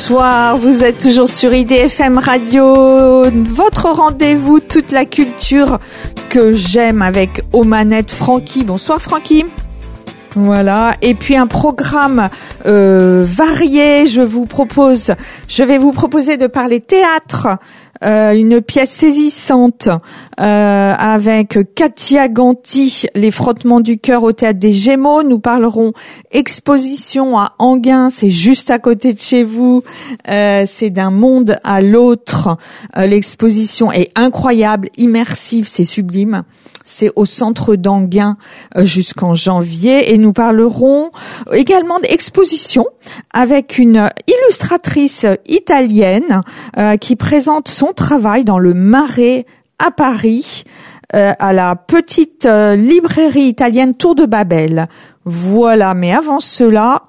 bonsoir, vous êtes toujours sur IDFM Radio, votre rendez-vous, toute la culture que j'aime avec aux manettes Francky. Bonsoir Francky. Voilà, et puis un programme varié, je vais vous proposer de parler théâtre, une pièce saisissante avec Katia Ganti, Les frottements du cœur au théâtre des Gémeaux. Nous parlerons exposition à Enghien, c'est juste à côté de chez vous, c'est d'un monde à l'autre. L'exposition est incroyable, immersive, c'est sublime. C'est au centre d'Enghien jusqu'en janvier, et nous parlerons également d'exposition avec une illustratrice italienne qui présente son travail dans le Marais à Paris, à la petite librairie italienne Tour de Babel. Voilà, mais avant cela,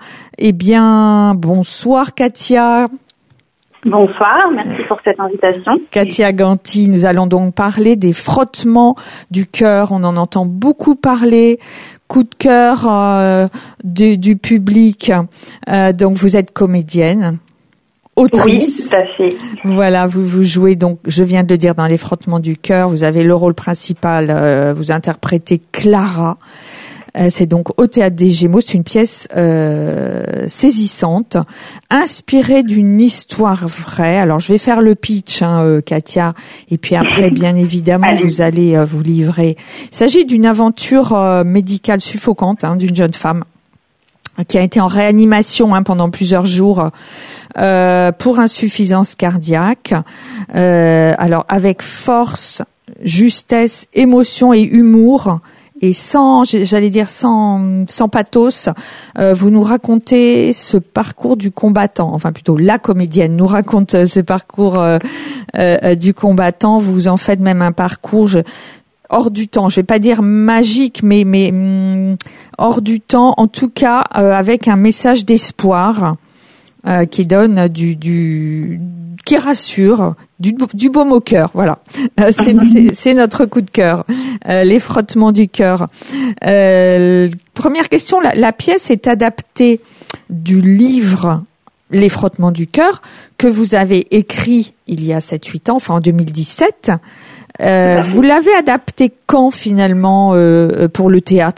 bonsoir Katia. Bonsoir, merci pour cette invitation. Katia Ganti, nous allons donc parler des frottements du cœur. On en entend beaucoup parler. Coup de cœur du public. Donc vous êtes comédienne, autrice. Oui, tout à fait. Voilà, vous jouez donc, je viens de le dire, dans Les frottements du cœur. Vous avez le rôle principal. Vous interprétez Clara. C'est donc au Théâtre des Gémeaux. C'est une pièce saisissante, inspirée d'une histoire vraie. Alors, je vais faire le pitch, Katia, et puis après, bien évidemment, vous allez vous livrer. Il s'agit d'une aventure médicale suffocante d'une jeune femme qui a été en réanimation pendant plusieurs jours pour insuffisance cardiaque. Alors, avec force, justesse, émotion et humour, et sans pathos, vous nous racontez ce parcours du combattant. Enfin, plutôt, la comédienne nous raconte ce parcours du combattant. Vous en faites même un parcours hors du temps. Je vais pas dire magique, mais hors du temps. En tout cas, avec un message d'espoir qui donne qui rassure, du baume au cœur. Voilà, c'est notre coup de cœur. Les frottements du cœur. Première question, la pièce est adaptée du livre Les frottements du cœur que vous avez écrit il y a 7-8 ans, enfin en 2017. Vous l'avez adapté quand finalement pour le théâtre ?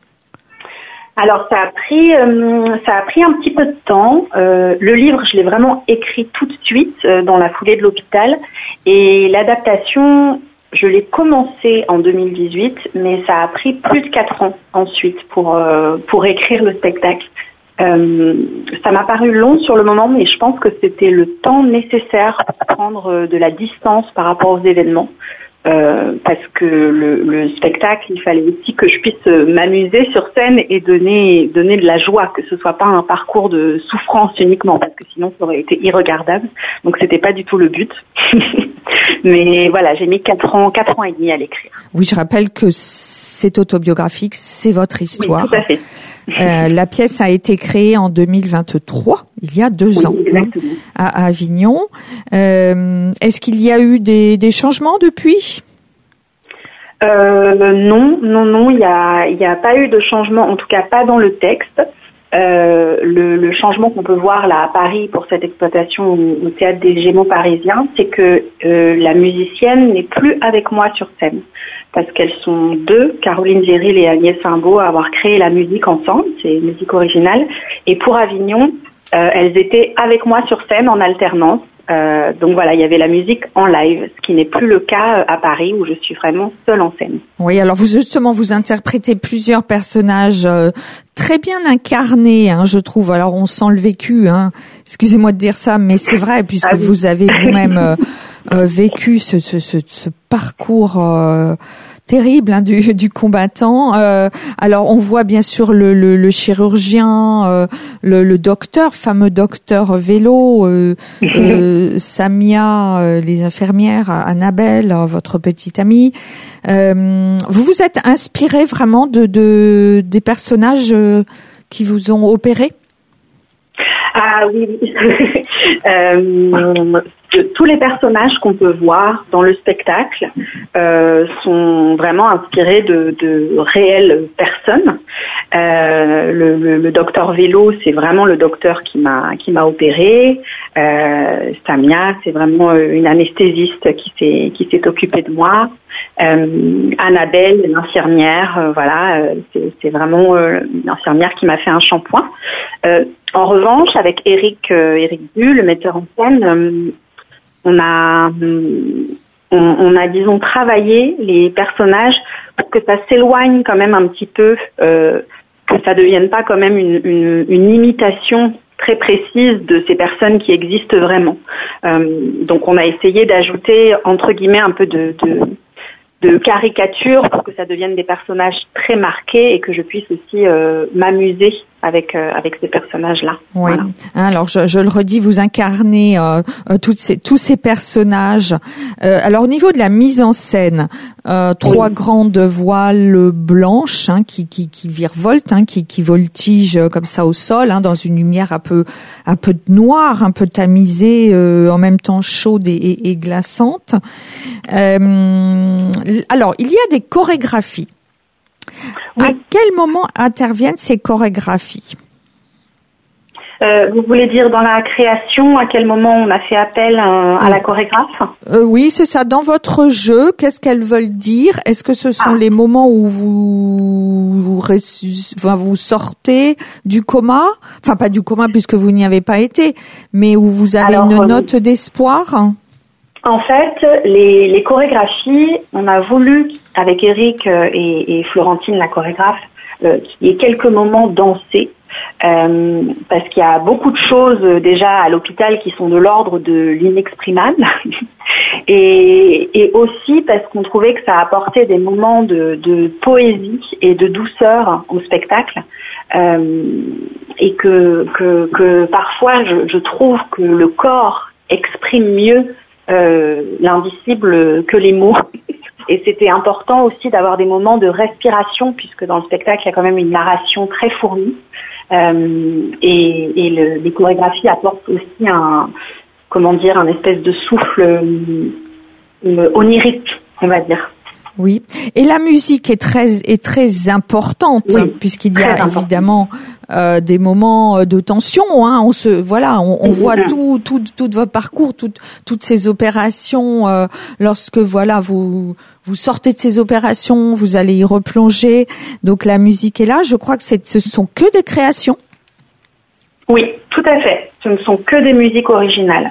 Alors ça a pris un petit peu de temps. Le livre, je l'ai vraiment écrit tout de suite dans la foulée de l'hôpital, et l'adaptation, je l'ai commencé en 2018, mais ça a pris plus de 4 ans ensuite pour écrire le spectacle. Ça m'a paru long sur le moment, mais je pense que c'était le temps nécessaire pour prendre de la distance par rapport aux événements. Parce que le spectacle, il fallait aussi que je puisse m'amuser sur scène et donner de la joie, que ce soit pas un parcours de souffrance uniquement, parce que sinon ça aurait été irregardable. Donc c'était pas du tout le but. Mais voilà, j'ai mis 4 ans et demi à l'écrire. Oui, je rappelle que c'est autobiographique, c'est votre histoire. Oui, tout à fait. La pièce a été créée en 2023, il y a 2 ans, à Avignon. Est-ce qu'il y a eu des changements depuis ? Non, il y a pas eu de changement, en tout cas pas dans le texte. Le changement qu'on peut voir là à Paris pour cette exploitation au Théâtre des Gémeaux parisiens, c'est que la musicienne n'est plus avec moi sur scène, parce qu'elles sont 2, Caroline Géril et Agnès Simbaud, à avoir créé la musique ensemble, c'est une musique originale, et pour Avignon, elles étaient avec moi sur scène en alternance. Donc voilà, il y avait la musique en live, ce qui n'est plus le cas à Paris, où je suis vraiment seule en scène. Oui, alors vous interprétez plusieurs personnages très bien incarnés, je trouve. Alors on sent le vécu, excusez-moi de dire ça, mais c'est vrai, puisque vous avez vous-même vécu ce parcours terrible du combattant. Alors on voit bien sûr le chirurgien, le docteur, fameux docteur vélo, Samia, les infirmières, Annabelle, votre petite amie. Vous vous êtes inspiré vraiment des personnages qui vous ont opéré ? Ah oui. tous les personnages qu'on peut voir dans le spectacle sont vraiment inspirés de réelles personnes. Le docteur Vélo, c'est vraiment le docteur qui m'a opéré. Samia, c'est vraiment une anesthésiste qui s'est occupée de moi. Annabelle, l'infirmière, c'est vraiment une infirmière qui m'a fait un shampoing. En revanche, avec Eric Bu, le metteur en scène, on a disons travaillé les personnages pour que ça s'éloigne quand même un petit peu, que ça devienne pas quand même une imitation très précise de ces personnes qui existent vraiment. Donc on a essayé d'ajouter entre guillemets un peu de caricature pour que ça devienne des personnages très marqués et que je puisse aussi m'amuser avec ces personnages-là. Oui. Voilà. Alors je le redis, vous incarnez tous ces personnages. Alors au niveau de la mise en scène, trois grandes voiles blanches qui virevoltent, qui voltigent comme ça au sol, dans une lumière un peu noire, un peu tamisée, en même temps chaude et glaçante. Alors il y a des chorégraphies. Oui. À quel moment interviennent ces chorégraphies ? Vous voulez dire dans la création, à quel moment on a fait appel à la chorégraphe ? Oui, c'est ça. Dans votre jeu, qu'est-ce qu'elles veulent dire ? Est-ce que ce sont les moments où vous sortez du coma ? Enfin, pas du coma puisque vous n'y avez pas été, mais où vous avez une note d'espoir ? En fait, les chorégraphies, on a voulu, avec Eric et Florentine, la chorégraphe, qu'il y ait quelques moments dansés, parce qu'il y a beaucoup de choses déjà à l'hôpital qui sont de l'ordre de l'inexprimable, et aussi parce qu'on trouvait que ça apportait des moments de poésie et de douceur au spectacle, et que parfois je trouve que le corps exprime mieux l'indicible que les mots. Et c'était important aussi d'avoir des moments de respiration, puisque dans le spectacle, il y a quand même une narration très fournie. Et les chorégraphies apportent aussi un espèce de souffle onirique, on va dire. Oui, et la musique est très importante, puisqu'il y a évidemment des moments de tension. On voit tout votre parcours, toutes ces opérations. Lorsque vous sortez de ces opérations, vous allez y replonger. Donc la musique est là. Je crois que ce sont que des créations. Oui, tout à fait. Ce ne sont que des musiques originales.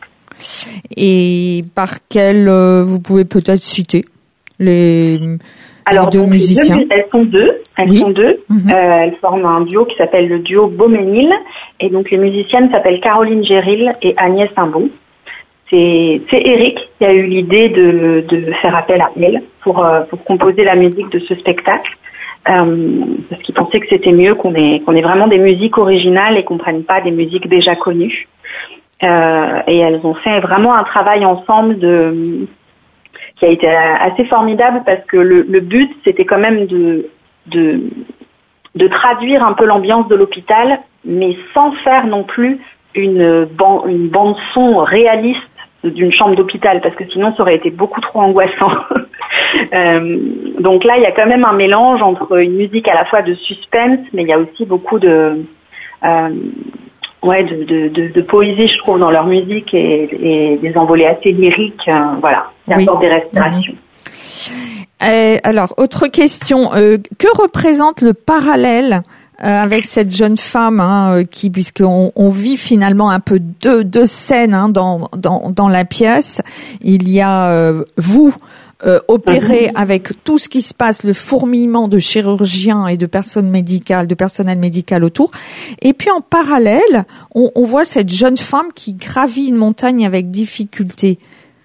Et par quelles vous pouvez peut-être citer les deux musiciens. Elles sont deux. Mm-hmm. Elles forment un duo qui s'appelle le duo Beauménil. Et donc les musiciennes s'appellent Caroline Géril et Agnès Imbaud. C'est Eric qui a eu l'idée de faire appel à elle pour composer la musique de ce spectacle. Parce qu'il pensait que c'était mieux qu'on ait vraiment des musiques originales et qu'on prenne pas des musiques déjà connues. Et elles ont fait vraiment un travail ensemble qui a été assez formidable, parce que le but, c'était quand même de traduire un peu l'ambiance de l'hôpital, mais sans faire non plus une bande son réaliste d'une chambre d'hôpital, parce que sinon ça aurait été beaucoup trop angoissant. Donc là, il y a quand même un mélange entre une musique à la fois de suspense, mais il y a aussi beaucoup de poésie, je trouve, dans leur musique, et des envolées assez lyriques, qui apportent des respirations. Alors, autre question, que représente le parallèle avec cette jeune femme puisqu'on vit finalement un peu deux scènes dans la pièce. Il y a vous opéré avec tout ce qui se passe, le fourmillement de chirurgiens et de personnel médical autour. Et puis en parallèle, on voit cette jeune femme qui gravit une montagne avec difficulté.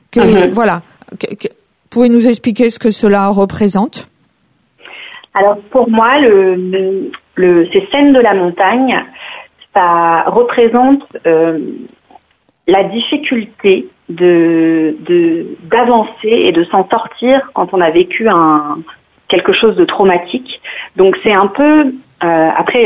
Pouvez nous expliquer ce que cela représente ? Alors pour moi, ces scènes de la montagne, ça représente la difficulté d'avancer et de s'en sortir quand on a vécu quelque chose de traumatique. Donc c'est un peu après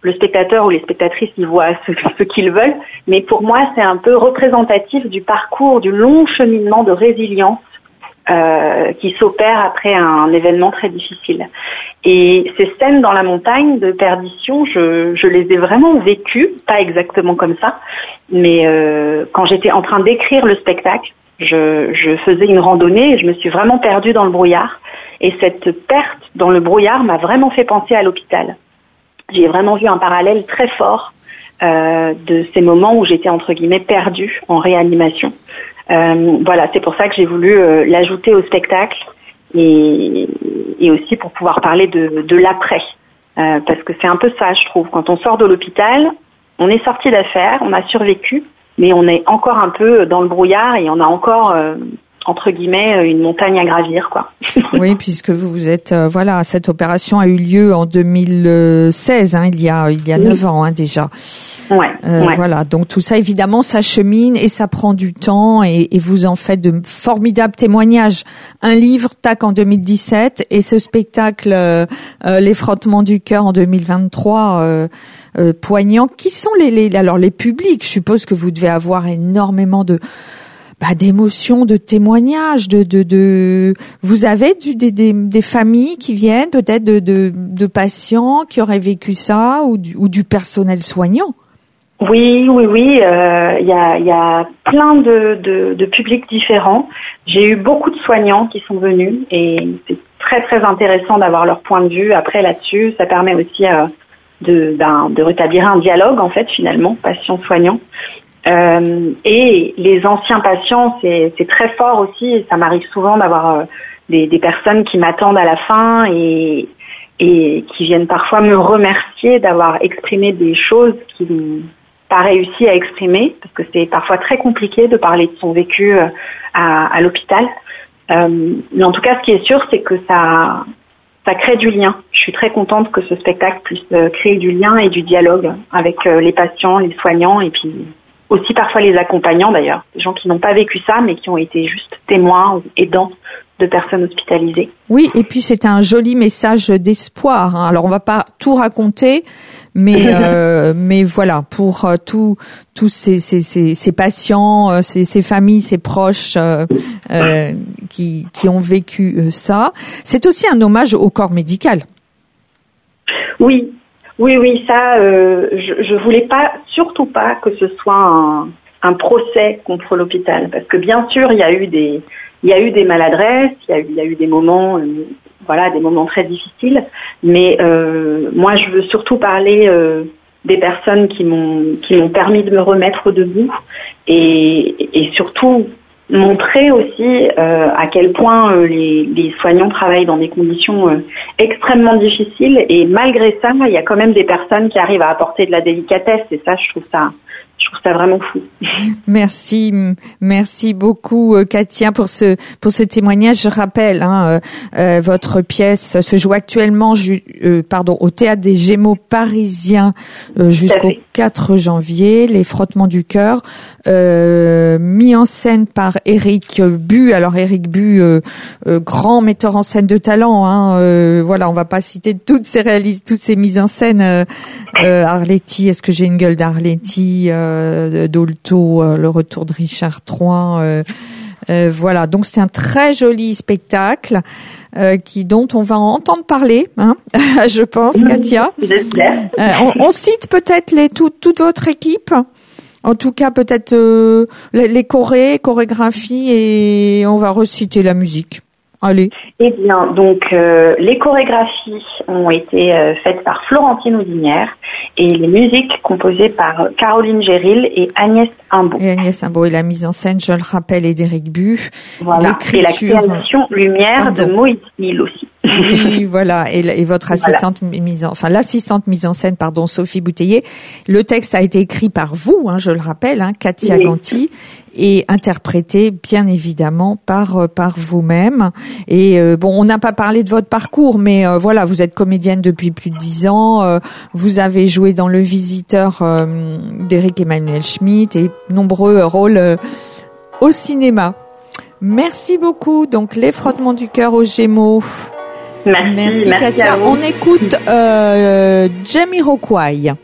le spectateur ou les spectatrices y voient ce qu'ils veulent, mais pour moi, c'est un peu représentatif du parcours, du long cheminement de résilience qui s'opère après un événement très difficile. Et ces scènes dans la montagne de perdition, je les ai vraiment vécues, pas exactement comme ça, mais quand j'étais en train d'écrire le spectacle, je faisais une randonnée et je me suis vraiment perdue dans le brouillard. Et cette perte dans le brouillard m'a vraiment fait penser à l'hôpital. J'ai vraiment vu un parallèle très fort de ces moments où j'étais entre guillemets perdue en réanimation. Voilà, c'est pour ça que j'ai voulu l'ajouter au spectacle et aussi pour pouvoir parler de l'après. Parce que c'est un peu ça, je trouve. Quand on sort de l'hôpital, on est sorti d'affaires, on a survécu, mais on est encore un peu dans le brouillard et on a encore entre guillemets une montagne à gravir, quoi. Oui, puisque vous êtes voilà, cette opération a eu lieu en 2016, il y a 9 ans déjà. Ouais. Voilà, donc tout ça évidemment ça chemine et ça prend du temps et vous en faites de formidables témoignages. Un livre tac en 2017 et ce spectacle Les frottements du cœur en 2023 poignant. Qui sont les publics? Je suppose que vous devez avoir énormément d'émotions, de témoignages, vous avez des familles qui viennent, peut-être de patients qui auraient vécu ça ou du personnel soignant. Oui. Il y a plein de publics différents. J'ai eu beaucoup de soignants qui sont venus et c'est très très intéressant d'avoir leur point de vue après là-dessus. Ça permet aussi de rétablir un dialogue en fait finalement patient-soignant. Et les anciens patients, c'est très fort aussi. Et ça m'arrive souvent d'avoir des personnes qui m'attendent à la fin et qui viennent parfois me remercier d'avoir exprimé des choses qu'ils n'ont pas réussi à exprimer, parce que c'est parfois très compliqué de parler de son vécu à l'hôpital. Mais en tout cas, ce qui est sûr, c'est que ça crée du lien. Je suis très contente que ce spectacle puisse créer du lien et du dialogue avec les patients, les soignants et puis aussi parfois les accompagnants d'ailleurs, des gens qui n'ont pas vécu ça mais qui ont été juste témoins ou aidants de personnes hospitalisées. Oui, et puis c'est un joli message d'espoir. Alors on va pas tout raconter, mais mais voilà, pour tous ces patients, ces familles, ces proches qui ont vécu ça. C'est aussi un hommage au corps médical. Oui, ça, je voulais surtout pas que ce soit un procès contre l'hôpital, parce que bien sûr il y a eu des maladresses, il y a eu des moments, des moments très difficiles, mais moi je veux surtout parler des personnes qui m'ont permis de me remettre debout et surtout montrer aussi à quel point les soignants travaillent dans des conditions extrêmement difficiles et malgré ça, il y a quand même des personnes qui arrivent à apporter de la délicatesse et ça, je trouve ça vraiment fou. Merci beaucoup Katia pour ce témoignage. Je rappelle, votre pièce se joue actuellement au Théâtre des Gémeaux parisiens jusqu'au 4 janvier. Les frottements du cœur, mis en scène par Éric Bu. Alors Éric Bu, grand metteur en scène de talent. On va pas citer toutes ces mises en scène. Arletty, est-ce que j'ai une gueule d'Arletty? Dolto, le retour de Richard III. Voilà, donc c'est un très joli spectacle dont on va entendre parler, je pense, Katia. On cite peut-être toute votre équipe. En tout cas, peut-être les chorégraphies et on va reciter la musique. Allez. Eh bien, donc les chorégraphies ont été faites par Florentine Audinière et les musiques composées par Caroline Géril et Agnès Imbaud. Et la mise en scène, je le rappelle, est d'Éric Bu. Voilà. Et la création lumière de Moïse Hill aussi. Oui, voilà. Et votre assistante l'assistante mise en scène, Sophie Bouteiller. Le texte a été écrit par vous, je le rappelle, Katia Ganti, et interprété bien évidemment par vous-même. Et on n'a pas parlé de votre parcours, mais vous êtes comédienne depuis plus de 10 ans. Vous avez joué dans Le Visiteur d'Éric Emmanuel Schmitt et nombreux rôles au cinéma. Merci beaucoup. Donc les frottements du cœur aux Gémeaux. Merci Katia. On écoute Jamiroquai.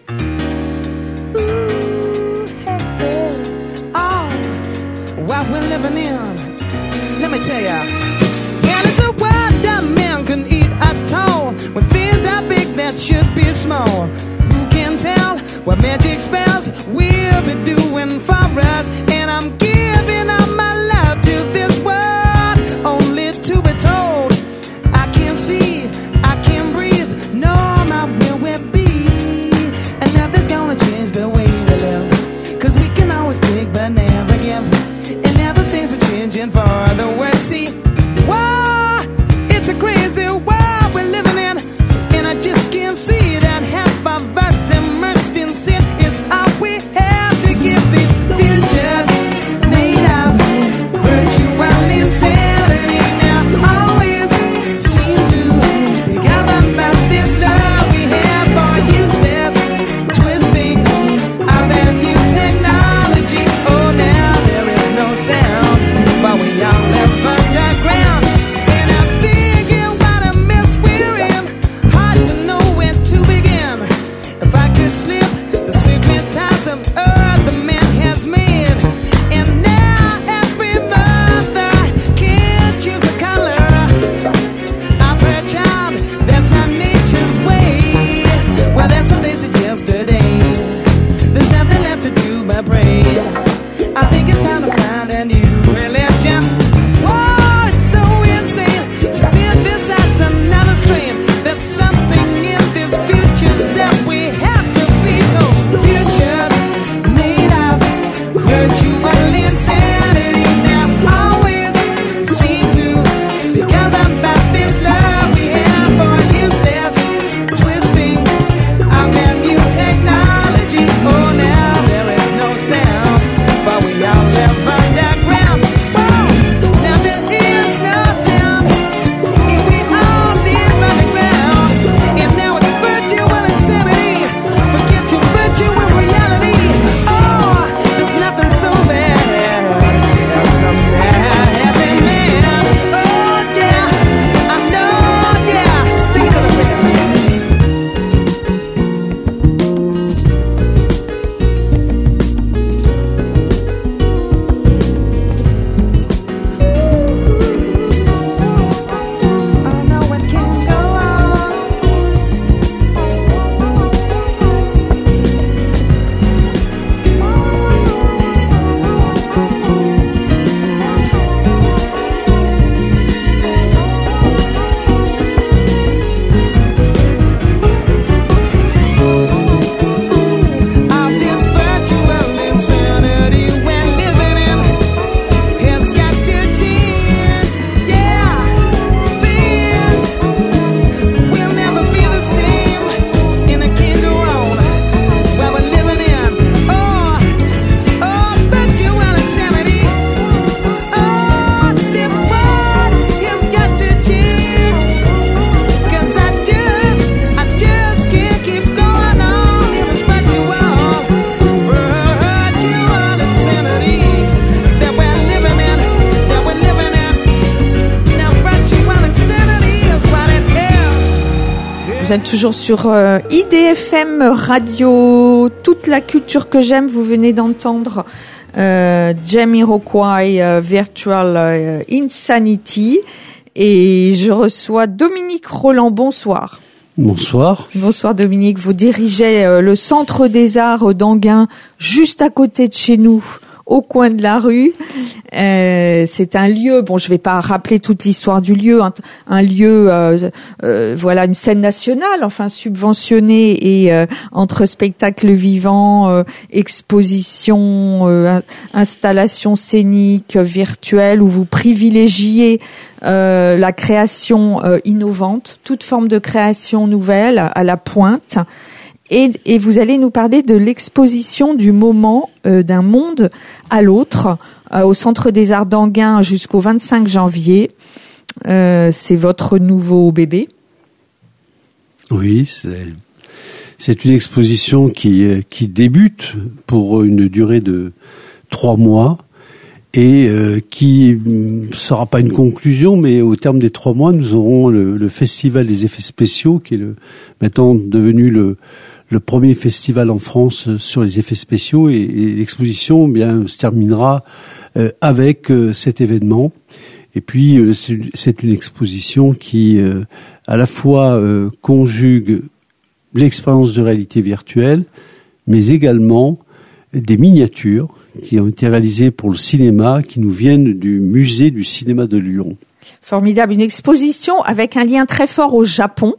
What we're living in, let me tell ya. And it's a world that man can eat at all, when things are big that should be small. Who can tell what magic spells we'll be doing for us? And I'm giving all my love to this world, only to be told I can't see, I can't breathe, no, not where we'll be. And nothing's gonna change the way we live, 'cause we can always take but never give. And now the things are changing for the worse. See, whoa, it's a crazy world we're living in, and I just can't see that half of us immersed in sin is all we have to give these futures made of virtual insanity. Now always seem to be governed by this love we have for useless twisting of that new technology. Oh, now there is no sound, but we all live underground. And I'm thinking what a mess we're in, hard to know where to begin. If I could slip the secret ties of earth the man has made, and now every mother can choose a color of her child, that's not nature's way. Well, that's what they said yesterday. There's nothing left to do but pray. I think it's time to find a new religion. Whoa, it's so insane to see this as another strain. There's something in this future that we have to be told. Futures made of virtual insanity now always seem to be governed by this love we have for useless twisting of that new technology. Oh, now there is no sound, for we all live underground. Whoa, now there is no sound if we all live underground. And now it's virtual insanity. Forget your virtual reality. Oh, there's nothing so bad as a mad happy man. Oh yeah, I know, yeah. Take it to the break. Oh no, it can't go on. Of this virtual insanity we're living in, it's got to change. Yeah, things will never be the same, and it can't go on where we're living in. Oh, virtual insanity. Oh, this world has got to change, 'cause I just can't keep going on in this virtual insanity that we're living in, Now virtual insanity is what it is. Vous êtes toujours sur IDFM Radio, toute la culture que j'aime. Vous venez d'entendre Jamiroquai, Virtual Insanity. Et je reçois Dominique Roland. Bonsoir. Bonsoir. Bonsoir Dominique. Vous dirigez le Centre des Arts d'Anguin, juste à côté de chez nous, au coin de la rue. C'est un lieu, bon, je vais pas rappeler toute l'histoire du lieu, un lieu, voilà, une scène nationale, enfin subventionnée et entre spectacles vivants, expositions, installations scéniques, virtuelles, où vous privilégiez la création innovante, toute forme de création nouvelle à la pointe. Et vous allez nous parler de l'exposition du moment d'un monde à l'autre au Centre des Arts d'Anguin jusqu'au 25 janvier. C'est votre nouveau bébé. Oui, c'est une exposition qui débute pour une durée de 3 mois et qui ne sera pas une conclusion, mais au terme des 3 mois, nous aurons le Festival des effets spéciaux, qui est maintenant devenu le premier festival en France sur les effets spéciaux, et l'exposition se terminera avec cet événement. Et puis c'est une exposition qui à la fois conjugue l'expérience de réalité virtuelle, mais également des miniatures qui ont été réalisées pour le cinéma, qui nous viennent du musée du cinéma de Lyon. Formidable, une exposition avec un lien très fort au Japon.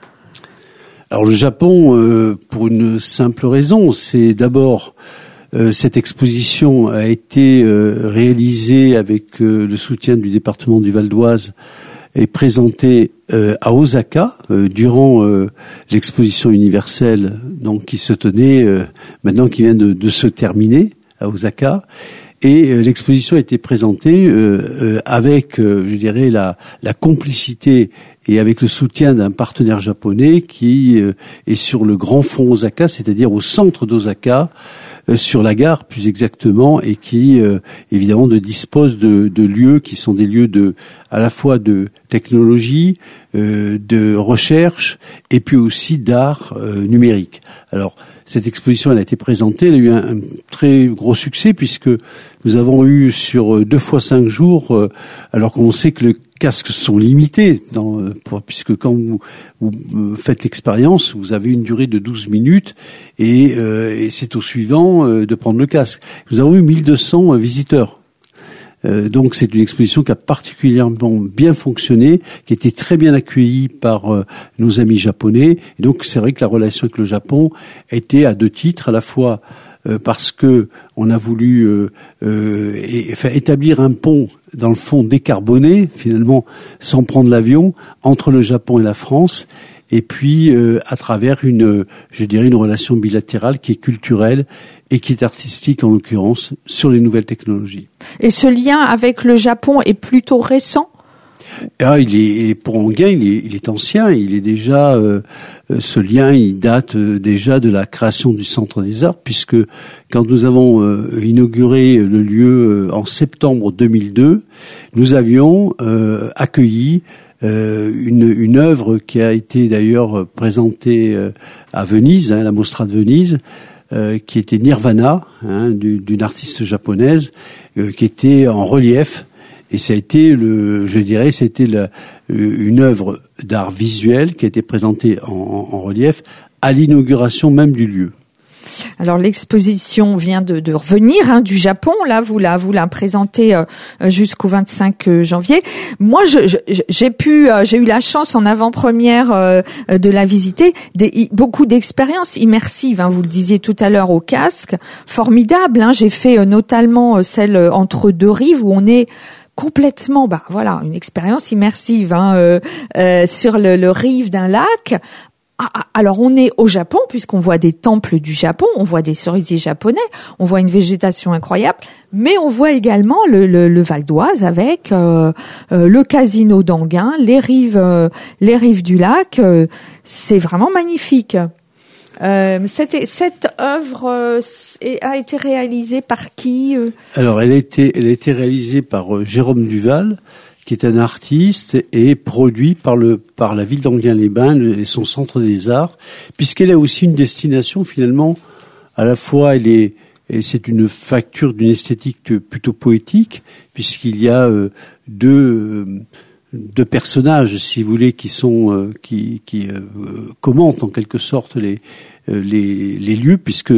Alors le Japon, pour une simple raison, c'est d'abord cette exposition a été réalisée avec le soutien du département du Val d'Oise et présentée à Osaka durant l'exposition universelle, donc qui se tenait maintenant, qui vient de se terminer à Osaka. Et l'exposition a été présentée avec, je dirais, la complicité et avec le soutien d'un partenaire japonais qui est sur le grand fond Osaka, c'est-à-dire au centre d'Osaka, sur la gare plus exactement, et qui évidemment dispose de lieux qui sont des lieux à la fois de technologie, de recherche et puis aussi d'art numérique. Alors cette exposition, elle a été présentée, elle a eu un très gros succès puisque nous avons eu sur 2 fois 5 jours, alors qu'on sait que les casques sont limités, puisque quand vous faites l'expérience, vous avez une durée de 12 minutes et c'est au suivant de prendre le casque. Nous avons eu 1200 visiteurs. Donc c'est une exposition qui a particulièrement bien fonctionné, qui a été très bien accueillie par nos amis japonais. Et donc c'est vrai que la relation avec le Japon était à 2 titres, à la fois parce que on a voulu établir un pont dans le fond décarboné, finalement sans prendre l'avion, entre le Japon et la France, et puis à travers une relation bilatérale qui est culturelle et qui est artistique en l'occurrence, sur les nouvelles technologies. Et ce lien avec le Japon est plutôt récent ? Pour Enghien, il est ancien. Il est déjà ce lien, il date déjà de la création du Centre des Arts, puisque quand nous avons inauguré le lieu en septembre 2002, nous avions accueilli une œuvre qui a été d'ailleurs présentée à Venise, la Mostra de Venise, qui était Nirvana, d'une artiste japonaise, qui était en relief. Et ça a été une œuvre d'art visuel qui a été présentée en relief à l'inauguration même du lieu. Alors l'exposition vient de revenir du Japon. Là, vous la présentez jusqu'au 25 janvier. Moi, j'ai eu la chance en avant-première de la visiter. Beaucoup d'expériences immersives. Vous le disiez tout à l'heure, au casque, formidable. J'ai fait notamment celle entre 2 rives où on est complètement, une expérience immersive sur le rive d'un lac. Alors on est au Japon puisqu'on voit des temples du Japon, on voit des cerisiers japonais, on voit une végétation incroyable, mais on voit également le Val d'Oise avec le casino d'Enghien, les rives du lac. C'est vraiment magnifique. Cette œuvre a été réalisée par qui ? Alors elle a été réalisée par Jérôme Duval, qui est un artiste et produit par la ville d'Enghien-les-Bains et son centre des arts, puisqu'elle a aussi une destination finalement, à la fois c'est une facture d'une esthétique plutôt poétique, puisqu'il y a deux personnages, si vous voulez, qui commentent en quelque sorte les lieux, puisque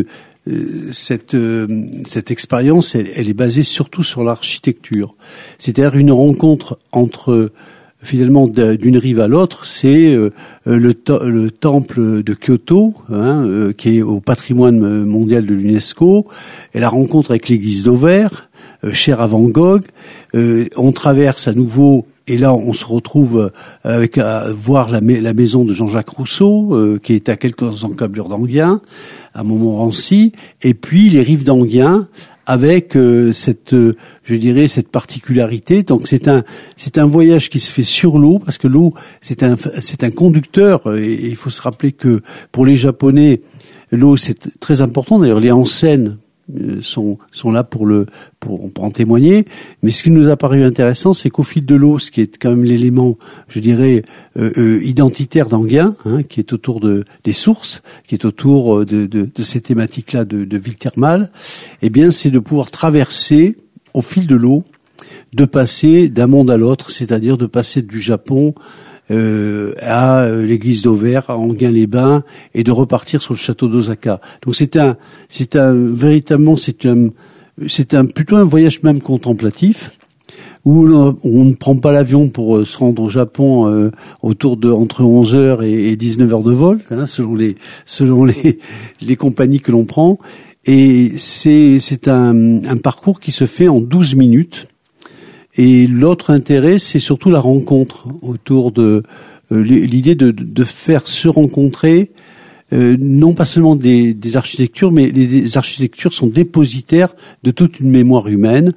cette expérience, elle est basée surtout sur l'architecture. C'est-à-dire une rencontre entre, finalement, d'une rive à l'autre, c'est le temple de Kyoto, qui est au patrimoine mondial de l'UNESCO, et la rencontre avec l'église d'Auvers, chère à Van Gogh. On traverse à nouveau, et là on se retrouve à voir la maison de Jean-Jacques Rousseau, qui est à quelques encablures d'Enghien, à Montmorency, et puis les rives d'Enghien, avec cette particularité. Donc c'est un voyage qui se fait sur l'eau, parce que l'eau c'est un conducteur, et il faut se rappeler que pour les Japonais, l'eau c'est très important. D'ailleurs les onsen sont là pour en témoigner. Mais ce qui nous a paru intéressant, c'est qu'au fil de l'eau, ce qui est quand même l'élément, je dirais, identitaire d'Enghien, qui est autour des sources, qui est autour de ces thématiques-là de ville thermale, eh bien, c'est de pouvoir traverser au fil de l'eau, de passer d'un monde à l'autre, c'est-à-dire de passer du Japon à l'église d'Auvers, à Enghien-les-Bains, et de repartir sur le château d'Osaka. Donc c'est plutôt un voyage même contemplatif, où on ne prend pas l'avion pour se rendre au Japon entre 11h et 19h de vol, selon les compagnies que l'on prend. Et c'est un parcours qui se fait en 12 minutes. Et l'autre intérêt, c'est surtout la rencontre autour de l'idée de faire se rencontrer non pas seulement des architectures, mais les architectures sont dépositaires de toute une mémoire humaine.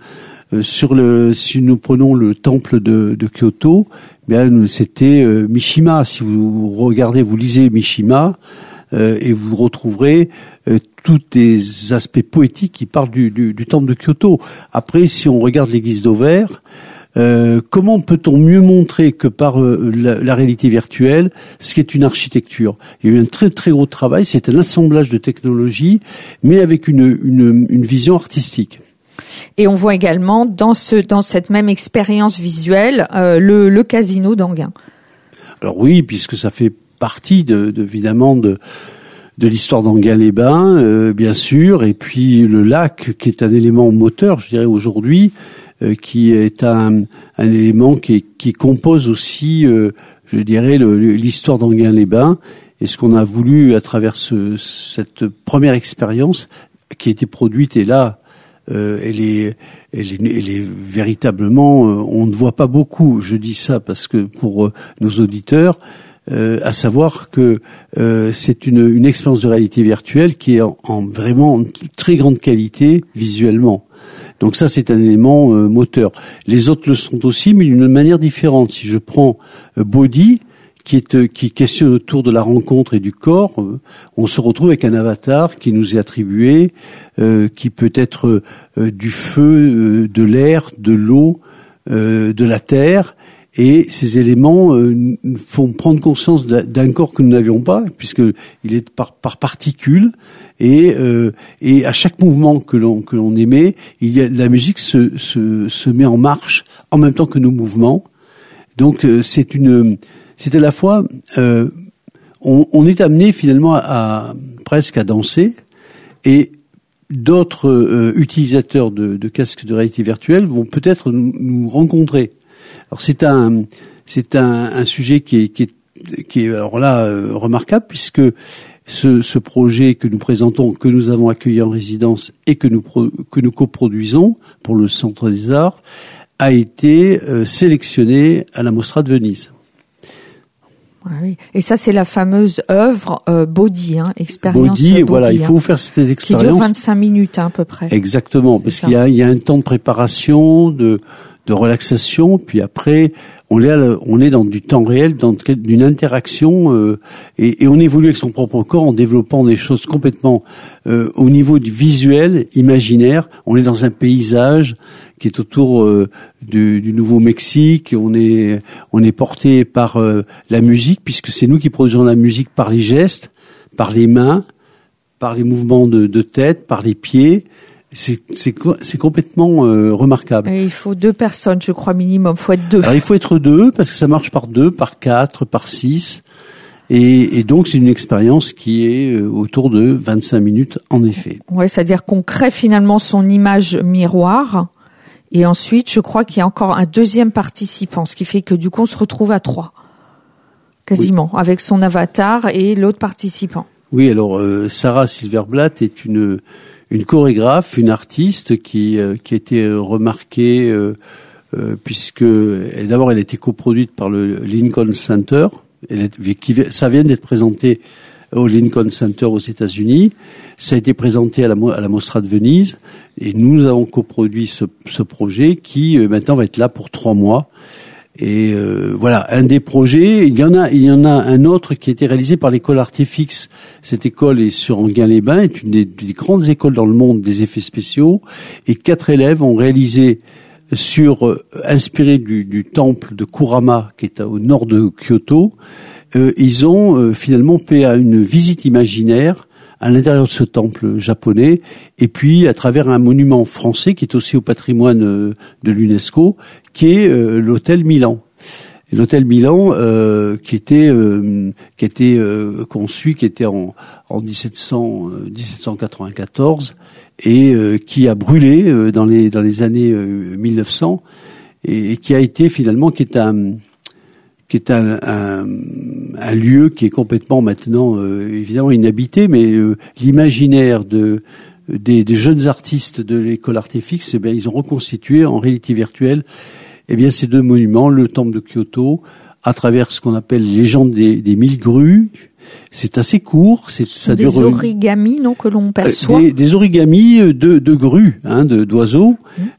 Si nous prenons le temple de Kyoto, bien c'était Mishima. Si vous lisez Mishima, et vous retrouverez tous des aspects poétiques qui parlent du temple de Kyoto. Après, si on regarde l'église d'Auvers, comment peut-on mieux montrer que par la réalité virtuelle ce qui est une architecture? Il y a eu un très très gros travail, c'est un assemblage de technologies, mais avec une vision artistique. Et on voit également dans cette même expérience visuelle le casino d'Enghien. Alors oui, puisque ça fait partie évidemment de l'histoire d'Enghien-les-Bains, bien sûr, et puis le lac qui est un élément moteur, je dirais aujourd'hui, qui est un élément qui compose aussi, je dirais, l'histoire d'Enghien-les-Bains, et ce qu'on a voulu à travers cette première expérience qui a été produite, et là, elle est véritablement, on ne voit pas beaucoup. Je dis ça parce que pour nos auditeurs, à savoir que c'est une expérience de réalité virtuelle qui est en vraiment très grande qualité visuellement. Donc ça, c'est un élément moteur. Les autres le sont aussi, mais d'une manière différente. Si je prends Body, qui questionne autour de la rencontre et du corps, on se retrouve avec un avatar qui nous est attribué, qui peut être du feu, de l'air, de l'eau, de la terre. Et ces éléments font prendre conscience d'un corps que nous n'avions pas, puisque il est par particules, et à chaque mouvement que l'on émet, la musique se met en marche en même temps que nos mouvements. Donc c'est à la fois on est amené finalement presque à danser, et d'autres utilisateurs de casques de réalité virtuelle vont peut-être nous rencontrer. Alors c'est un sujet qui est alors là remarquable, puisque ce projet que nous présentons, que nous avons accueilli en résidence et que nous coproduisons pour le Centre des Arts, a été sélectionné à la Mostra de Venise. Oui. Et ça, c'est la fameuse œuvre Body, expérience Body. Voilà, il faut faire cette expérience. Qui dure 25 minutes à peu près. Exactement, parce qu'il y a un temps de préparation, de relaxation, puis après on est dans du temps réel, dans d'une interaction, et on évolue avec son propre corps en développant des choses complètement au niveau du visuel, imaginaire. On est dans un paysage qui est autour du Nouveau-Mexique. On est porté par la musique, puisque c'est nous qui produisons la musique par les gestes, par les mains, par les mouvements de tête, par les pieds. C'est complètement remarquable. Et il faut 2 personnes, je crois, minimum. Il faut être 2. Alors, il faut être 2, parce que ça marche par 2, par 4, par 6. Et donc, c'est une expérience qui est autour de 25 minutes, en effet. Ouais, c'est-à-dire qu'on crée finalement son image miroir. Et ensuite, je crois qu'il y a encore un deuxième participant, ce qui fait que du coup, on se retrouve à 3. Quasiment. Oui. Avec son avatar et l'autre participant. Oui, alors, Sarah Silverblatt est une chorégraphe, une artiste qui a été remarquée puisque d'abord elle a été coproduite par le Lincoln Center. Ça vient d'être présenté au Lincoln Center aux États-Unis. Ça a été présenté à la Mostra de Venise, et nous avons coproduit ce projet qui maintenant va être là pour 3 mois. Et voilà, un des projets, il y en a un autre qui a été réalisé par l'école Artifix. Cette école est sur Enghien-les-Bains, est une des grandes écoles dans le monde des effets spéciaux, et 4 élèves ont réalisé inspiré du temple de Kurama qui est au nord de Kyoto. Ils ont finalement fait une visite imaginaire à l'intérieur de ce temple japonais, et puis à travers un monument français qui est aussi au patrimoine de l'UNESCO, qui est l'hôtel Milan. Et l'hôtel Milan, qui était conçu, qui était en 1794 et qui a brûlé dans les années 1900 et qui a été finalement qui est un lieu qui est complètement maintenant évidemment inhabité, mais l'imaginaire des jeunes artistes de l'école Artifix, eh bien ils ont reconstitué en réalité virtuelle ces 2 monuments, le temple de Kyoto, à travers ce qu'on appelle les légendes des 1000 grues. C'est assez court, ça dure des origamis que l'on perçoit. Des origamis de grues, d'oiseaux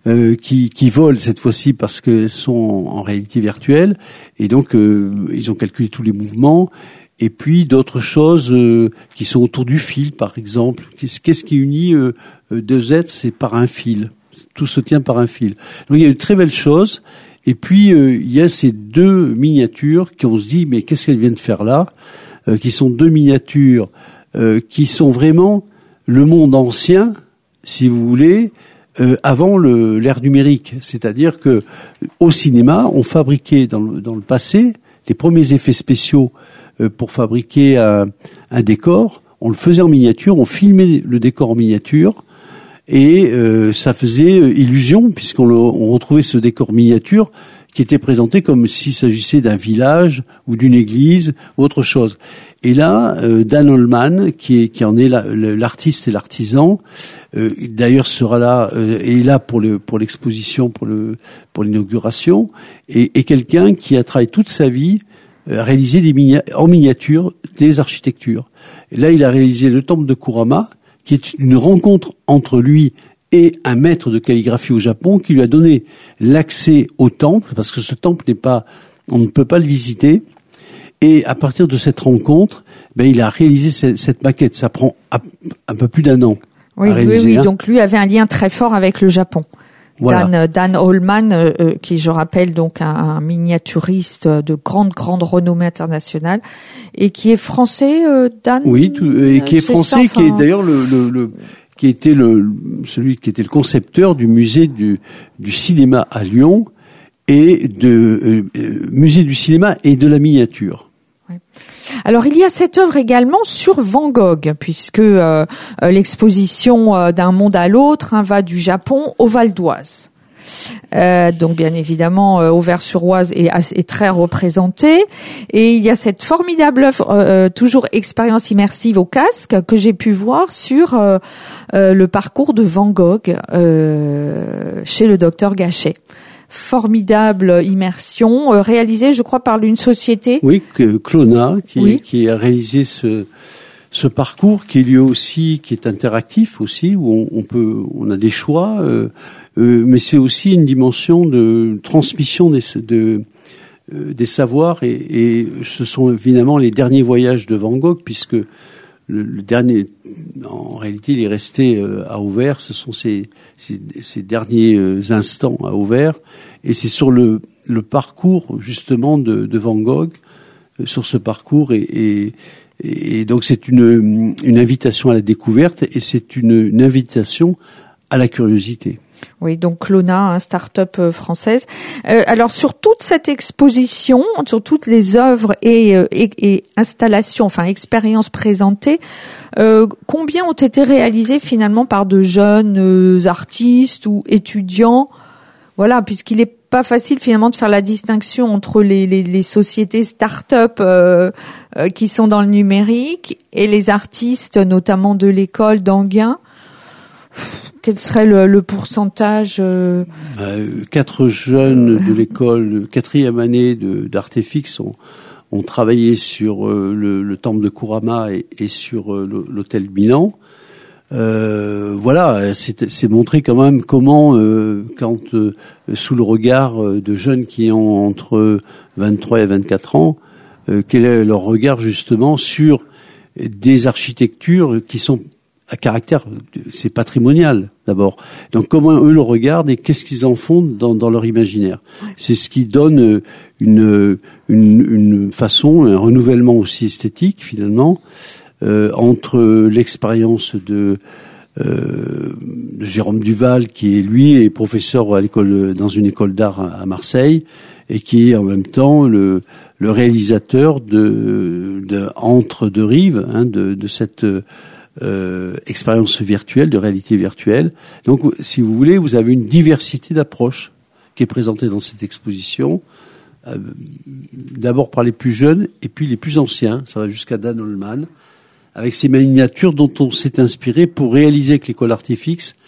qui volent cette fois-ci parce qu'elles sont en réalité virtuelle, et donc ils ont calculé tous les mouvements. Et puis d'autres choses qui sont autour du fil, par exemple. Qu'est-ce qui unit 2 êtres? C'est par un fil. Tout se tient par un fil. Donc il y a une très belle chose. Et puis il y a ces 2 miniatures qu'on se dit mais qu'est-ce qu'elles viennent faire là, qui sont 2 miniatures qui sont vraiment le monde ancien, si vous voulez, avant l'ère numérique. C'est-à-dire que au cinéma, on fabriquait dans le passé les premiers effets spéciaux pour fabriquer un décor. On le faisait en miniature, on filmait le décor en miniature. Et ça faisait illusion puisqu'on retrouvait ce décor miniature qui était présenté comme s'il s'agissait d'un village ou d'une église ou autre chose. Et là, Dan Holman, qui en est l'artiste et l'artisan, d'ailleurs sera là est là pour l'exposition, pour l'inauguration, et quelqu'un qui a travaillé toute sa vie à réaliser en miniature des architectures. Et là, il a réalisé le temple de Kurama, qui est une rencontre entre lui et un maître de calligraphie au Japon qui lui a donné l'accès au temple, parce que ce temple on ne peut pas le visiter. Et à partir de cette rencontre, il a réalisé cette maquette. Ça prend un peu plus d'1 an. Oui, oui. Donc lui avait un lien très fort avec le Japon. Voilà. Dan Holman, qui je rappelle donc un miniaturiste de grande renommée internationale et qui est français, Dan. Oui, et qui est français, qui est d'ailleurs qui était celui qui était le concepteur du musée du cinéma à Lyon et musée du cinéma et de la miniature. Ouais. Alors il y a cette œuvre également sur Van Gogh, puisque l'exposition d'un monde à l'autre va du Japon au Val d'Oise. Donc bien évidemment Auvers-sur-Oise est très représenté, et il y a cette formidable œuvre toujours expérience immersive au casque que j'ai pu voir sur le parcours de Van Gogh chez le docteur Gachet. Formidable immersion réalisée, je crois, par une société. Oui, Clona, qui a réalisé ce parcours qui est lui aussi, qui est interactif aussi, où on a des choix, mais c'est aussi une dimension de transmission des savoirs, et ce sont évidemment les derniers voyages de Van Gogh, puisque le dernier, en réalité, il est resté à Auvers. Ce sont ses derniers instants à Auvers, et c'est sur le parcours justement de Van Gogh, sur ce parcours, et donc c'est une invitation à la découverte, et c'est une invitation à la curiosité. Oui, donc Clona, start-up française. Alors sur toute cette exposition, sur toutes les œuvres et installations, enfin expériences présentées, combien ont été réalisées finalement par de jeunes artistes ou étudiants? Voilà, puisqu'il est pas facile finalement de faire la distinction entre les sociétés start-up qui sont dans le numérique et les artistes, notamment de l'école d'Enghien. Quel serait le pourcentage 4 jeunes de l'école, 4e année d'Artifix ont travaillé sur le temple de Kurama et sur l'hôtel Milan. Voilà, c'est montré quand même comment, quand sous le regard de jeunes qui ont entre 23 et 24 ans, quel est leur regard justement sur des architectures qui sont à caractère, c'est patrimonial d'abord. Donc comment eux le regardent et qu'est-ce qu'ils en font dans leur imaginaire. C'est ce qui donne une façon, un renouvellement aussi esthétique finalement. Entre l'expérience de Jérôme Duval, qui est lui est professeur à l'école, dans une école d'art à Marseille, et qui est en même temps le réalisateur de Entre deux rives, de cette expérience virtuelle, de réalité virtuelle. Donc, si vous voulez, vous avez une diversité d'approches qui est présentée dans cette exposition. D'abord par les plus jeunes et puis les plus anciens. Ça va jusqu'à Dan Holman, avec ces miniatures dont on s'est inspiré pour réaliser avec l'école Artifix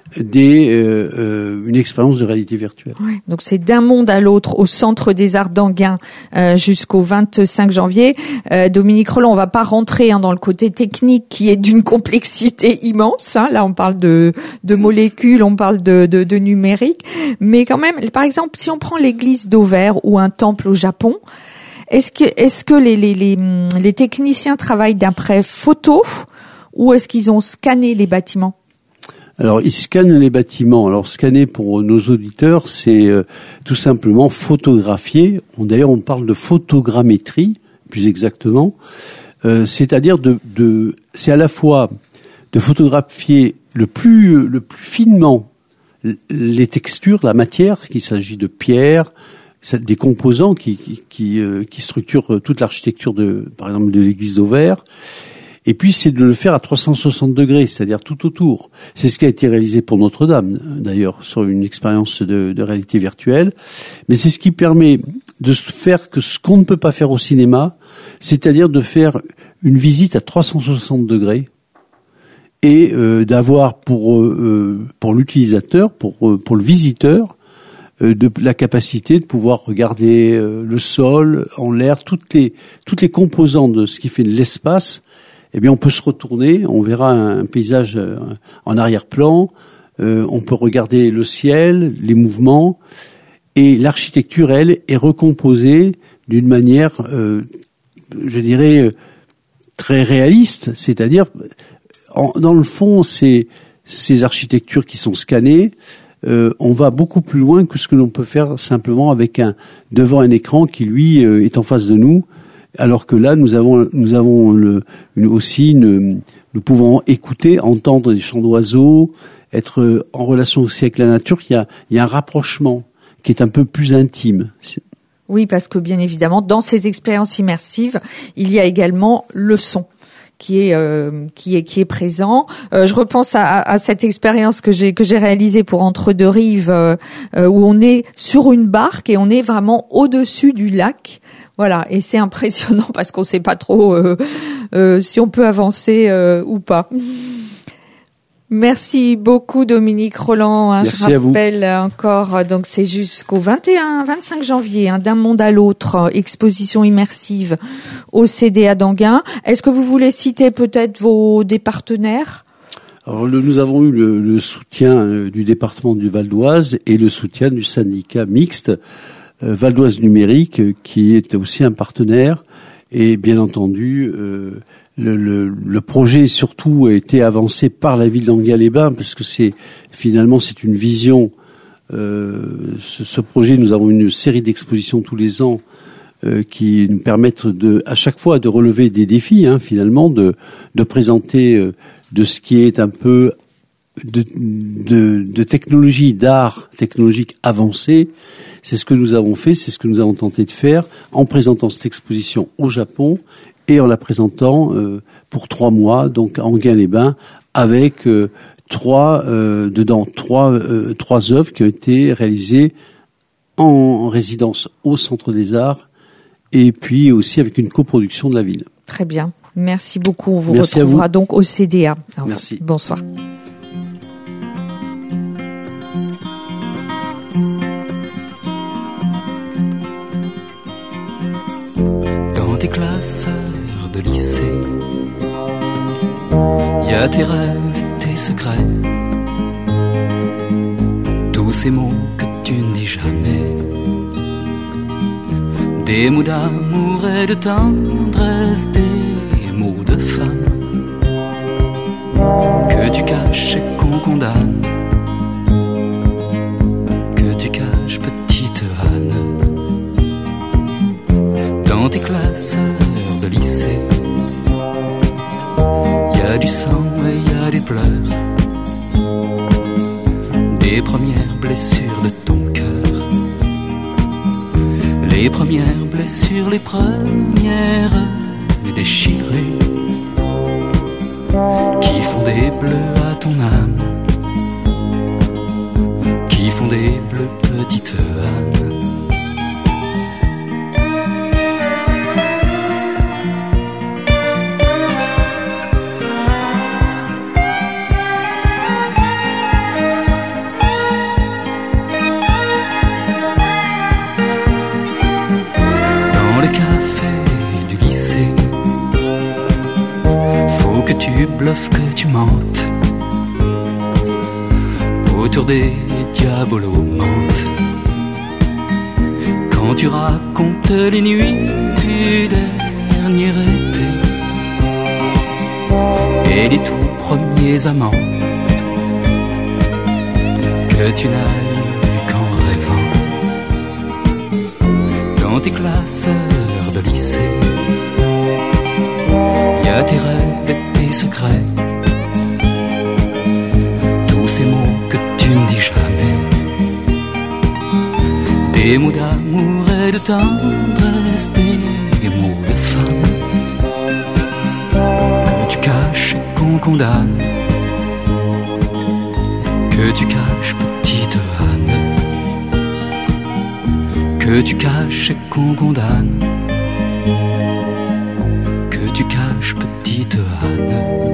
une expérience de réalité virtuelle. Ouais, donc c'est d'un monde à l'autre au Centre des Arts d'Enghien jusqu'au 25 janvier. Dominique Rolland, on va pas rentrer dans le côté technique qui est d'une complexité immense. Là, on parle de molécules, on parle de numérique, mais quand même, par exemple, si on prend l'église d'Auvers ou un temple au Japon, est-ce que les techniciens travaillent d'après photo ou est-ce qu'ils ont scanné les bâtiments? Alors, ils scannent les bâtiments. Alors, scanner pour nos auditeurs, c'est tout simplement photographier. D'ailleurs, on parle de photogrammétrie, plus exactement. C'est-à-dire c'est à la fois de photographier le plus finement les textures, la matière, qu'il s'agit de pierre, des composants qui structurent toute l'architecture par exemple, de l'église d'Auvers. Et puis, c'est de le faire à 360 degrés, c'est-à-dire tout autour. C'est ce qui a été réalisé pour Notre-Dame, d'ailleurs, sur une expérience de réalité virtuelle. Mais c'est ce qui permet de faire ce qu'on ne peut pas faire au cinéma, c'est-à-dire de faire une visite à 360 degrés et d'avoir pour l'utilisateur, pour le visiteur, de la capacité de pouvoir regarder le sol, en l'air, toutes les composantes de ce qui fait de l'espace. Eh bien, on peut se retourner, on verra un paysage en arrière-plan, on peut regarder le ciel, les mouvements, et l'architecture, elle, est recomposée d'une manière, je dirais, très réaliste, c'est-à-dire, dans le fond, ces architectures qui sont scannées, on va beaucoup plus loin que ce que l'on peut faire simplement devant un écran qui, lui, est en face de nous. Alors que là, nous avons nous pouvons écouter, entendre des chants d'oiseaux, être en relation aussi avec la nature. Il y a un rapprochement qui est un peu plus intime. Oui, parce que bien évidemment, dans ces expériences immersives, il y a également le son qui est présent. Je repense à cette expérience que j'ai réalisée pour Entre deux rives, où on est sur une barque et on est vraiment au-dessus du lac. Voilà, et c'est impressionnant parce qu'on sait pas trop si on peut avancer ou pas. Merci beaucoup Dominique Rolland. Merci je rappelle encore, donc c'est jusqu'au 25 janvier, d'un monde à l'autre, exposition immersive au CDA d'Enghien. Est-ce que vous voulez citer peut-être des partenaires? Alors, nous avons eu le soutien du département du Val d'Oise et le soutien du syndicat mixte Val d'Oise Numérique, qui est aussi un partenaire. Et bien entendu, le projet surtout a été avancé par la ville d'Enghien-les-Bains, parce que c'est une vision. Ce projet, nous avons une série d'expositions tous les ans qui nous permettent à chaque fois de relever des défis, finalement, de présenter de ce qui est un peu de technologie, d'art technologique avancé. C'est ce que nous avons fait, c'est ce que nous avons tenté de faire en présentant cette exposition au Japon et en la présentant pour 3 mois, donc à Enghien-les-Bains, avec trois œuvres qui ont été réalisées en résidence au Centre des Arts et puis aussi avec une coproduction de la ville. Très bien. Merci beaucoup. On vous retrouvera donc au CDA. Alors, merci. Bonsoir. Dans tes classes de lycée, il y a tes rêves et tes secrets, tous ces mots que tu ne dis jamais, des mots d'amour et de tendresse, des mots de femme que tu caches et qu'on condamne, que tu caches petite Anne, dans tes classeurs de lycée. Y a du sang et y a des pleurs, des premières blessures de ton cœur, les premières blessures, les premières déchirures qui font des bleus à ton âme, qui font des bleus petite Anne. Tu bluffes, que tu mentes autour des diabolomantes, quand tu racontes les nuits du dernier été et les tout premiers amants que tu n'as eu qu'en rêvant, dans tes classeurs de lycée. Y a tes rêves et tes secrets, tous ces mots que tu ne dis jamais, des mots d'amour et de tendresse, des mots de femme que tu caches et qu'on condamne, que tu caches petite Anne, que tu caches et qu'on condamne, que tu caches petite Anne.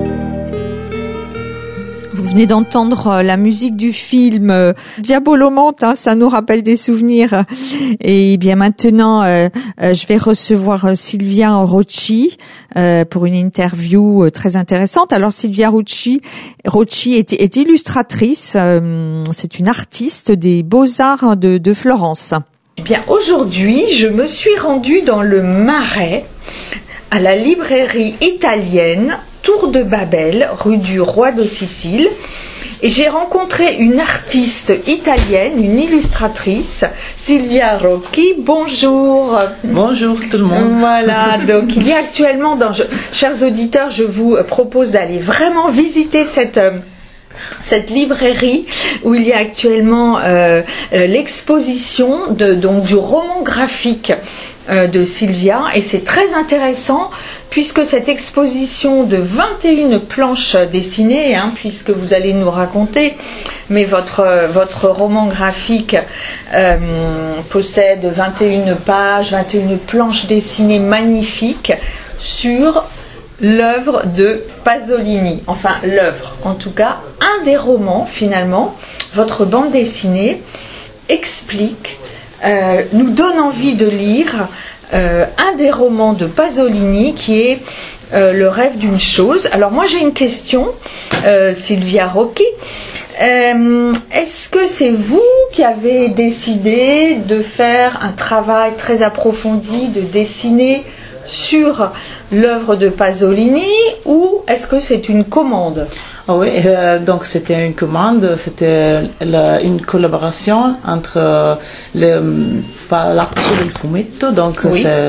Vous venez d'entendre la musique du film Diabolomante, hein, ça nous rappelle des souvenirs. Et bien maintenant, je vais recevoir Silvia Rocci pour une interview très intéressante. Alors Silvia Rocci est illustratrice, c'est une artiste des Beaux-Arts de Florence. Bien, aujourd'hui, je me suis rendue dans le Marais, à la librairie italienne Tour de Babel, rue du Roi de Sicile, et j'ai rencontré une artiste italienne, une illustratrice, Silvia Rocci. Bonjour. Bonjour tout le monde. Voilà, donc il y a actuellement, chers auditeurs, je vous propose d'aller vraiment visiter cette librairie où il y a actuellement l'exposition du roman graphique de Silvia, et c'est très intéressant puisque cette exposition de 21 planches dessinées, puisque vous allez nous raconter, mais votre roman graphique possède 21 pages, 21 planches dessinées magnifiques sur l'œuvre de Pasolini, enfin l'œuvre, en tout cas un des romans finalement, votre bande dessinée explique, nous donne envie de lire un des romans de Pasolini qui est Le rêve d'une chose. Alors moi j'ai une question, Silvia Rocci. Est-ce que c'est vous qui avez décidé de faire un travail très approfondi, de dessiner sur l'œuvre de Pasolini, ou est-ce que c'est une commande? Oui, donc c'était une commande, c'était une collaboration entre l'Arco del Fumetto, donc oui. C'est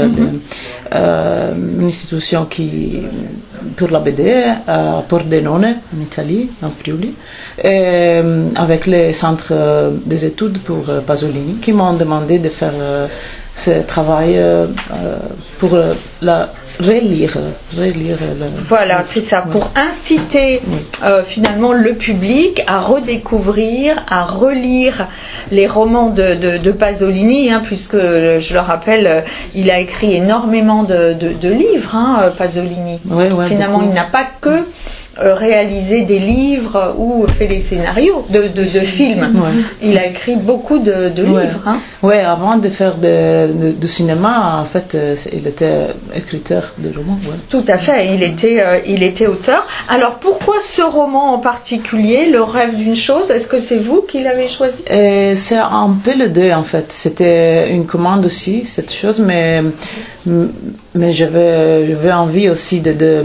une institution qui pour la BD à Pordenone en Italie, en Friuli, et avec les centres des études pour Pasolini qui m'ont demandé de faire ce travail pour relire. Voilà, c'est ça, pour inciter finalement le public à redécouvrir, à relire les romans de Pasolini, puisque je le rappelle, il a écrit énormément de livres, Pasolini. Ouais, finalement, beaucoup. Il n'a pas que réalisé des livres ou fait des scénarios de films. Ouais. Il a écrit beaucoup de livres. Hein. Ouais, avant de faire du cinéma, en fait, il était écriteur de romans. Ouais. Tout à fait, il était auteur. Alors pourquoi ce roman en particulier, Le rêve d'une chose? Est-ce que c'est vous qui l'avez choisi? C'est un peu les deux en fait. C'était une commande aussi, cette chose, mais j'avais envie aussi de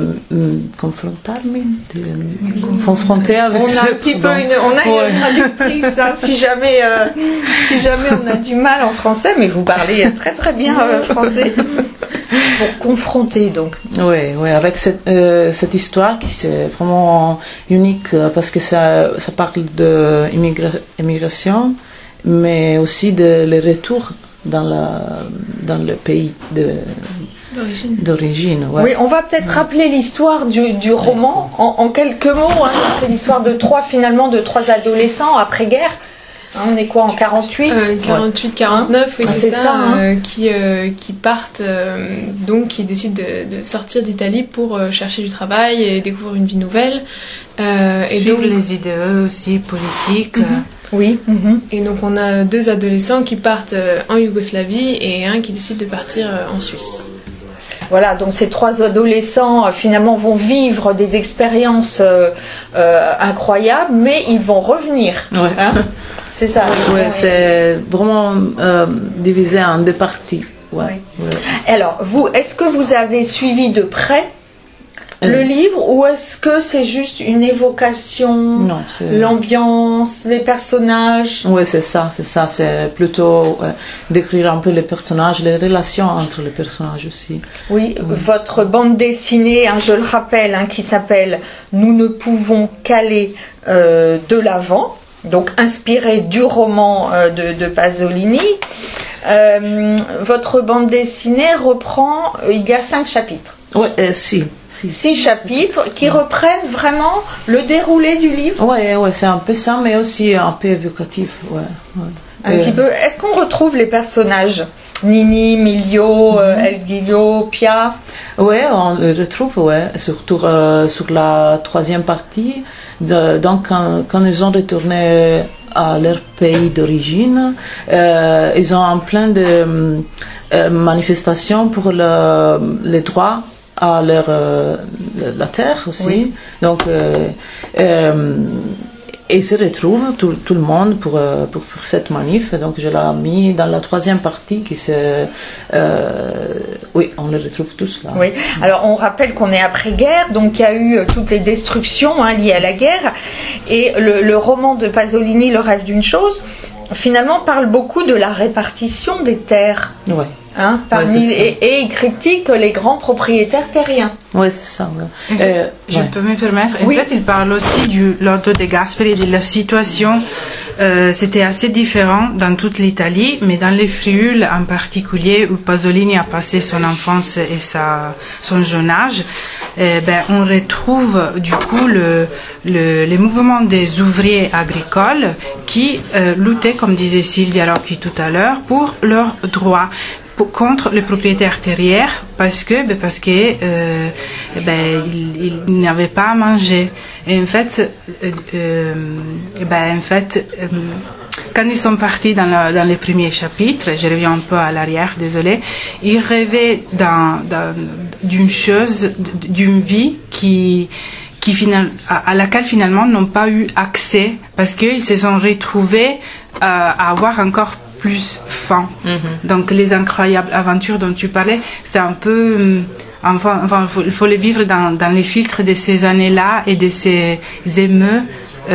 confronter avec on a un petit peu une traductrice, hein, si jamais on a du mal en français, mais vous parlez très très bien français. Pour confronter donc. Oui, avec cette histoire qui c'est vraiment unique parce que ça parle de immigration, mais aussi de le retour dans le pays d'origine. Ouais. Oui, on va peut-être rappeler l'histoire du roman en quelques mots. Hein. C'est l'histoire de trois adolescents après-guerre. Hein, on est quoi en 48 48-49, oui, c'est ça, hein. Qui partent, donc qui décident de sortir d'Italie pour chercher du travail et découvrir une vie nouvelle. Et donc les idées aussi politiques. Oui. Et donc on a 2 adolescents qui partent en Yougoslavie et un qui décide de partir en Suisse. Voilà, donc ces 3 adolescents finalement vont vivre des expériences incroyables, mais ils vont revenir. Ouais. Hein. C'est ça. Ouais, c'est vraiment divisé en 2 parties. Ouais. Oui. Ouais. Alors, est-ce que vous avez suivi de près le livre ou est-ce que c'est juste une évocation, non, l'ambiance, les personnages? Oui, c'est ça. C'est plutôt décrire un peu les personnages, les relations entre les personnages aussi. Oui, votre bande dessinée, hein, je le rappelle, hein, qui s'appelle « Nous ne pouvons qu'aller de l'avant », donc inspirée du roman de Pasolini. Votre bande dessinée reprend, il y a 5 chapitres. Oui, 6 chapitres qui reprennent vraiment le déroulé du livre. Oui, c'est un peu ça, mais aussi un peu évocatif. Ouais. Un petit peu. Est-ce qu'on retrouve les personnages Nini, Milio, Elguillo, Pia? Oui, on les retrouve, surtout sur la 3e partie. Donc, quand ils ont retourné à leur pays d'origine, ils ont en plein de manifestations pour les droits à la terre aussi. Oui. Donc, ils se retrouvent tout le monde pour faire cette manif. Donc, je l'ai mis dans la 3e partie qui c'est oui, on les retrouve tous là. Oui. Alors, on rappelle qu'on est après-guerre, donc il y a eu toutes les destructions liées à la guerre, et le roman de Pasolini, Le rêve d'une chose, finalement parle beaucoup de la répartition des terres. Ouais. Hein, et il critique les grands propriétaires terriens. Oui, c'est ça. Ouais. Je peux me permettre. En fait, il parle aussi du Lordo de Gasperi, de la situation. C'était assez différent dans toute l'Italie, mais dans les Frioul en particulier, où Pasolini a passé son enfance et son jeune âge, on retrouve du coup les mouvements des ouvriers agricoles qui luttaient, comme disait Silvia Rocchi tout à l'heure, pour leurs droits. Contre les propriétaires terriens parce que ils n'avaient pas à manger. Et en fait, quand ils sont partis dans les premiers chapitres, je reviens un peu à l'arrière, désolé, ils rêvaient d'une chose, d'une vie à laquelle finalement n'ont pas eu accès parce qu'ils se sont retrouvés à avoir encore plus faim. Donc les incroyables aventures dont tu parlais, c'est un peu il faut les vivre dans les filtres de ces années-là et de ces émeutes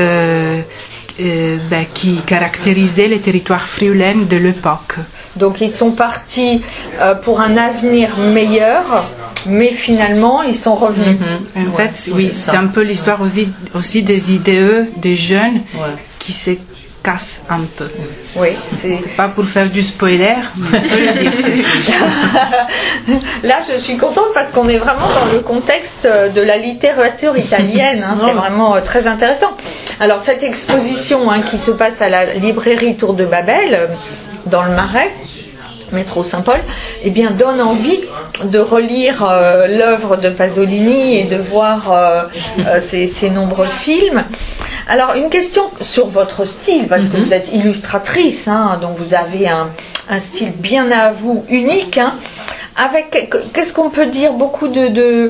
qui caractérisaient les territoires frioulens de l'époque. Donc ils sont partis pour un avenir meilleur, mais finalement ils sont revenus. En fait, oui, c'est un peu l'histoire aussi des idéaux des jeunes qui se casse un peu. Oui, c'est pas pour faire du spoiler, mais on peut le dire. Là, je suis contente parce qu'on est vraiment dans le contexte de la littérature italienne. C'est vraiment très intéressant. Alors, cette exposition qui se passe à la librairie Tour de Babel, dans le Marais, Métro Saint-Paul, eh bien donne envie de relire l'œuvre de Pasolini et de voir ses nombreux films. Alors une question sur votre style, parce que vous êtes illustratrice, hein, donc vous avez un style bien à vous, unique, hein, avec, qu'est-ce qu'on peut dire, beaucoup de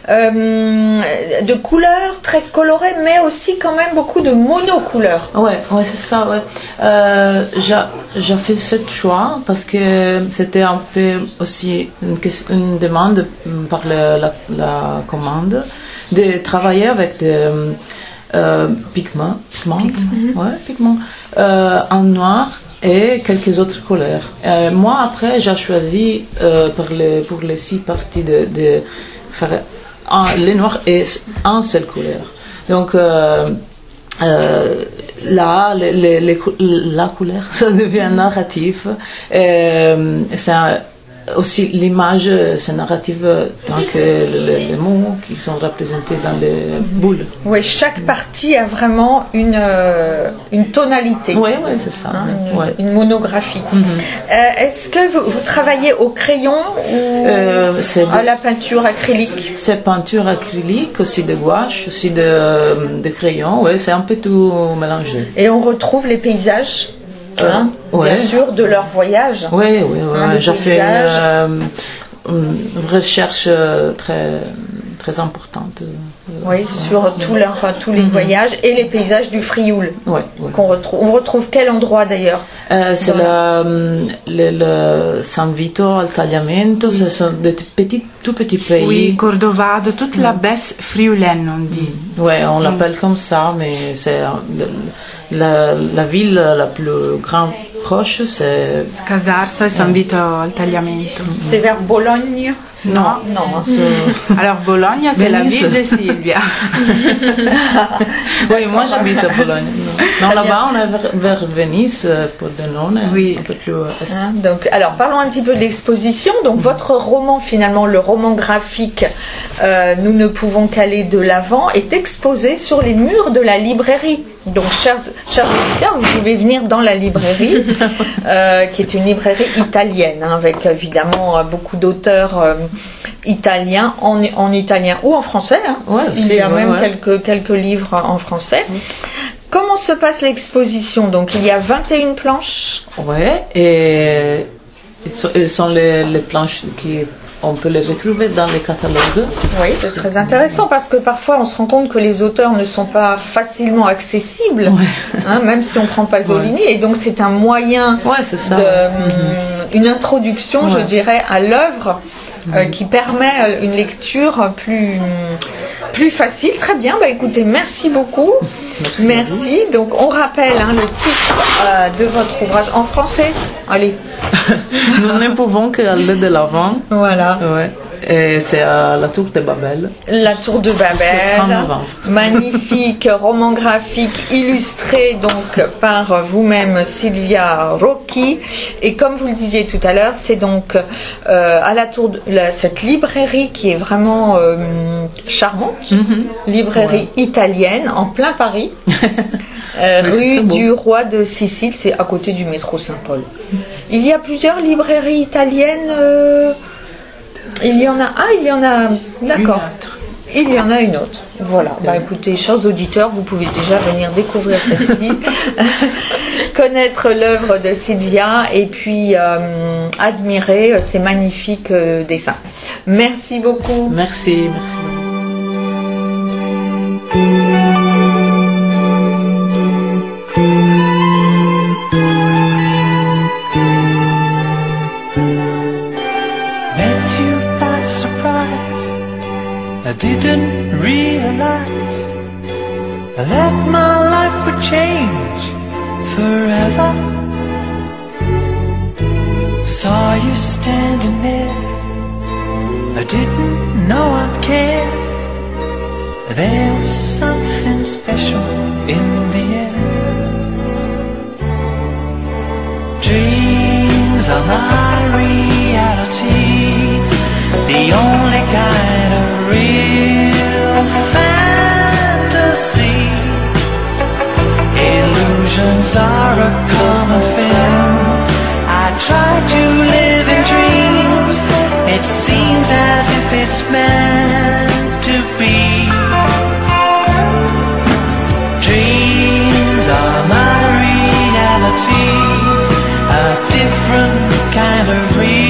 couleurs très colorées, mais aussi quand même beaucoup de monocouleurs. Ouais, c'est ça. Ouais. J'ai fait ce choix parce que c'était un peu aussi une demande par la commande de travailler avec des pigments en noir et quelques autres couleurs. Moi, après, j'ai choisi pour les 6 parties de faire les noirs et une seule couleur. Donc, là, la couleur, ça devient narratif. C'est aussi l'image, c'est narrative tant que les mots qui sont représentés dans les boules. Oui, chaque partie a vraiment une tonalité. Oui, c'est ça. Une monographie. Est-ce que vous travaillez au crayon ou à la peinture acrylique? C'est peinture acrylique, aussi de gouache, aussi de crayon. Oui, c'est un peu tout mélangé. Et on retrouve les paysages bien sûr, de leur voyage. Oui. J'ai fait une recherche très importante. Sur tous les voyages et les paysages du Frioul qu'on retrouve. On retrouve quel endroit d'ailleurs? C'est le San Vito al Tagliamento, ce sont des tout petits pays. Oui, Cordovado, toute la baisse frioulaine, on dit. Oui, on l'appelle comme ça, mais c'est la ville la plus grande proche, c'est Casarsa e San Vito al Tagliamento. C'est vers Bologne? Non. Alors Bologne, c'est la ville de Silvia. Oui, moi j'habite à Bologne. Non, là-bas on est vers Venise, pour Denone, un peu plus est. Donc, alors parlons un petit peu de l'exposition. Donc votre roman, finalement, le roman graphique Nous ne pouvons qu'aller de l'avant, est exposé sur les murs de la librairie. Donc chers auditeurs, vous pouvez venir dans la librairie, qui est une librairie italienne, avec évidemment beaucoup d'auteurs italiens, en italien ou en français. Il y a même quelques livres en français. Comment se passe l'exposition? Donc il y a 21 planches. Et ce sont les planches on peut les retrouver dans les catalogues. Oui, c'est très intéressant parce que parfois on se rend compte que les auteurs ne sont pas facilement accessibles, même si on prend Pasolini, et donc c'est un moyen, une introduction, je dirais, à l'œuvre qui permet une lecture plus facile. Très bien, écoutez, merci beaucoup. Merci. Donc on rappelle le titre de votre ouvrage en français. Allez. Nous ne pouvons qu'aller de l'avant. Voilà. Et c'est à la Tour de Babel. La Tour de Babel, magnifique roman graphique illustré donc par vous-même Silvia Rocchi. Et comme vous le disiez tout à l'heure, c'est donc à la Tour de cette librairie qui est vraiment charmante, librairie italienne en plein Paris, rue du Roi de Sicile, c'est à côté du métro Saint-Paul. Il y a plusieurs librairies italiennes. Il y en a, d'accord. Il y en a une autre. Voilà. Écoutez, chers auditeurs, vous pouvez déjà venir découvrir celle-ci, connaître l'œuvre de Silvia et puis admirer ses magnifiques dessins. Merci beaucoup. Merci. I didn't realize that my life would change forever. Saw you standing there, I didn't know I'd care. There was something special in the air. Dreams are my reality, the only kind of real fantasy. Illusions are a common thing. I try to live it's meant to be. Dreams are my reality, a different kind of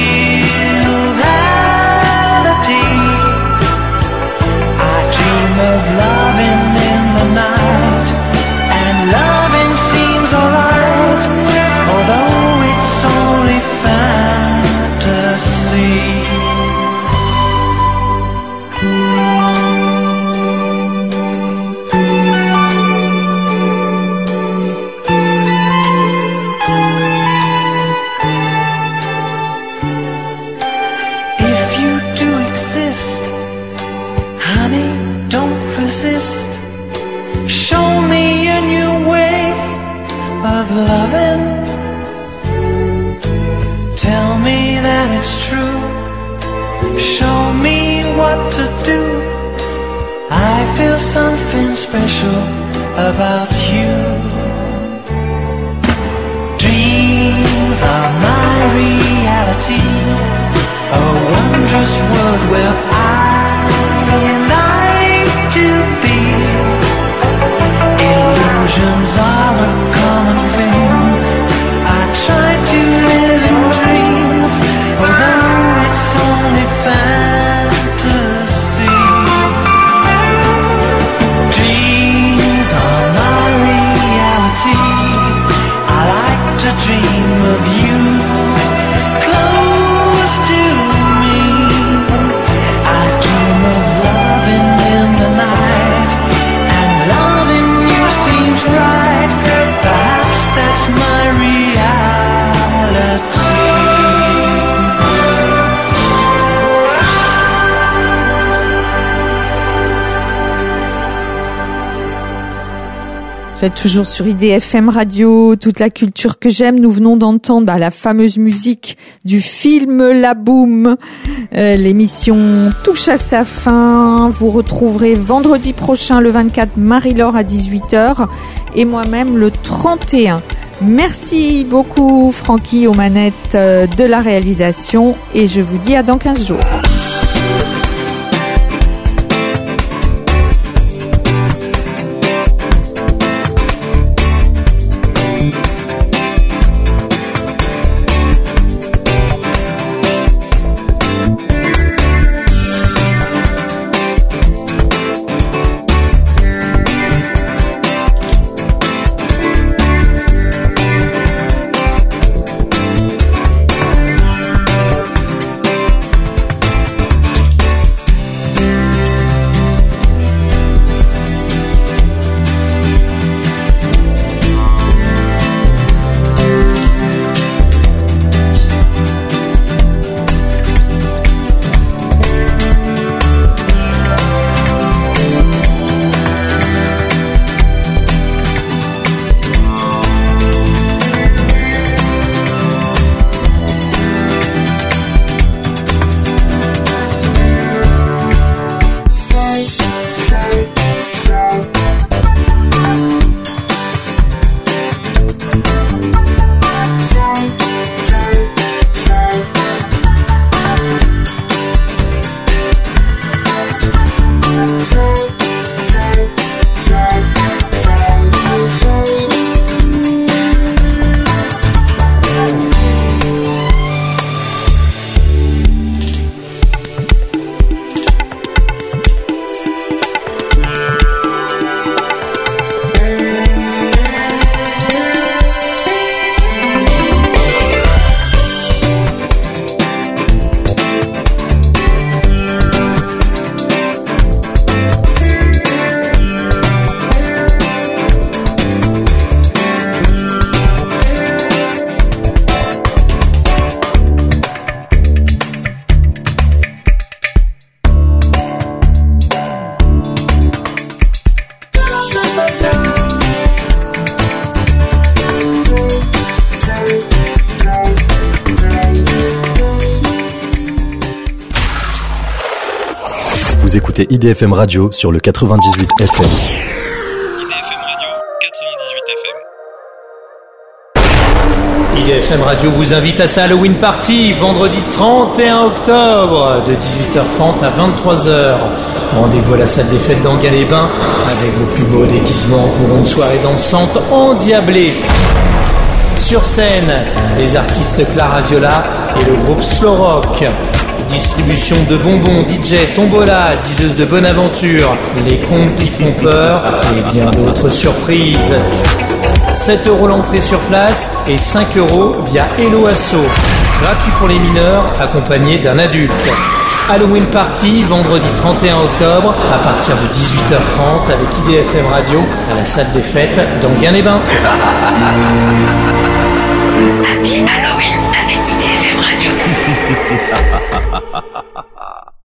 reality. I dream of loving in the night, and loving seems alright, although it's only fantasy. If you do exist, honey, don't resist. Show me a new way of loving. Tell me that it's true. Show me what to do. I feel something special about you. Dreams are my reality, a wondrous world where I like to be. Illusions are a common thing. I try to live in dreams, although it's only fantasy. Dreams are my reality. I like to dream of you close to me. I dream of loving in the night, and loving you seems right. Perhaps that's my reality. Vous êtes toujours sur IDFM Radio, toute la culture que j'aime. Nous venons d'entendre la fameuse musique du film La Boum. L'émission touche à sa fin. Vous retrouverez vendredi prochain, le 24, Marie-Laure à 18h et moi-même le 31. Merci beaucoup Francky aux manettes de la réalisation et je vous dis à dans 15 jours. Vous écoutez IDFM Radio sur le 98 FM. IDFM Radio 98 FM. IDFM Radio vous invite à sa Halloween Party, vendredi 31 octobre, de 18h30 à 23h. Rendez-vous à la salle des fêtes d'Enghien-les-Bains, avec vos plus beaux déguisements pour une soirée dansante endiablée. Sur scène, les artistes Clara Viola et le groupe Slow Rock. Distribution de bonbons, DJ, tombola, diseuse de bonne aventure, les contes qui font peur et bien d'autres surprises. 7 € l'entrée sur place et 5 € via Hello Asso. Gratuit pour les mineurs, accompagné d'un adulte. Halloween Party, vendredi 31 octobre, à partir de 18h30 avec IDFM Radio à la salle des fêtes d'Enghien-les-Bains. Happy Halloween avec IDFM Radio.